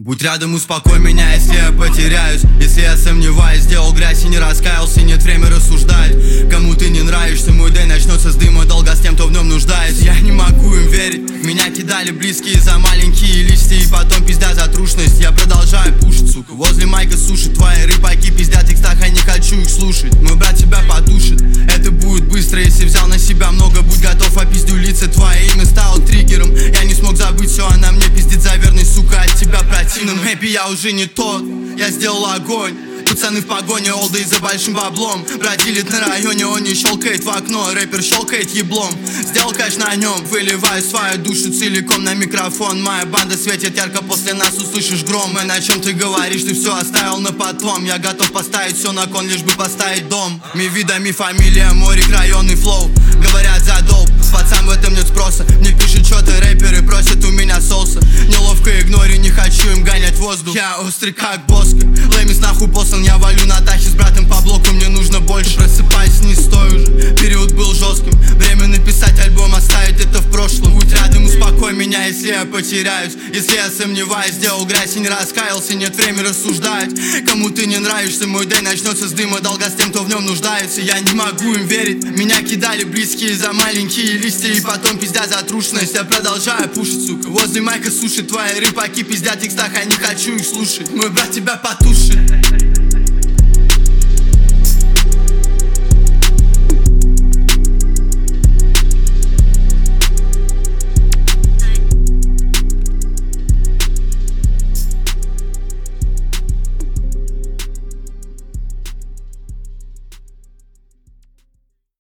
Будь рядом, успокой меня, если я потеряюсь. Если я сомневаюсь, сделал грязь и не раскаялся. Нет время рассуждать. Кому ты не нравишься, мой день начнется с дыма. Долго с тем, кто в нем нуждается. Я не могу им верить. Меня кидали близкие за маленькие листья. И потом пизда за трушность. Я продолжаю пушить, сука. Возле майка суши. Твои рыбаки пиздят в текстах, я не хочу их слушать. Мой брат тебя потушит. Это будет быстро, если взял на себя много. Будь готов опиздюлиться. Твое имя стало триггером. Я не смог забыть все, она мне пиздит за верность, сука, от тебя противным. Хэппи, я уже не тот, я сделал огонь. Пацаны в погоне, олды за большим баблом. Брат делит на районе, он не щелкает в окно. Рэпер щелкает еблом, сделал кэш на нем. Выливаю свою душу целиком на микрофон. Моя банда светит ярко, после нас услышишь гром. И на чем ты говоришь, ты все оставил на потом. Я готов поставить все на кон, лишь бы поставить дом. Ми вида, ми фамилия, морик, районный флоу. Говорят за долг, пацан, в этом нет спроса. Мне пишут что-то рэперы, просят у меня соуса. Неловко игнорю, не хочу им гонять воздух. Я острый как Боска, Лэмис нахуй послан. Я валю на тахе с братом по блоку, мне нужно больше. Просыпаюсь, не стой уже, период был жестким. Время написать альбом, оставить это в прошлом. Будь рядом, успокой меня, если я потеряюсь. Если я сомневаюсь, сделал грязь и не раскаялся. Нет времени рассуждать. Кому ты не нравишься, мой день начнется с дыма. Долго с тем, кто в нем нуждается. Я не могу им верить. Меня кидали близкие за маленькие листья. И потом пиздят за трушность. Я продолжаю пушить, сука. Возле майка суши. Твои рыбаки пиздят в текстах, я не хочу их слушать. Мой брат тебя потушит.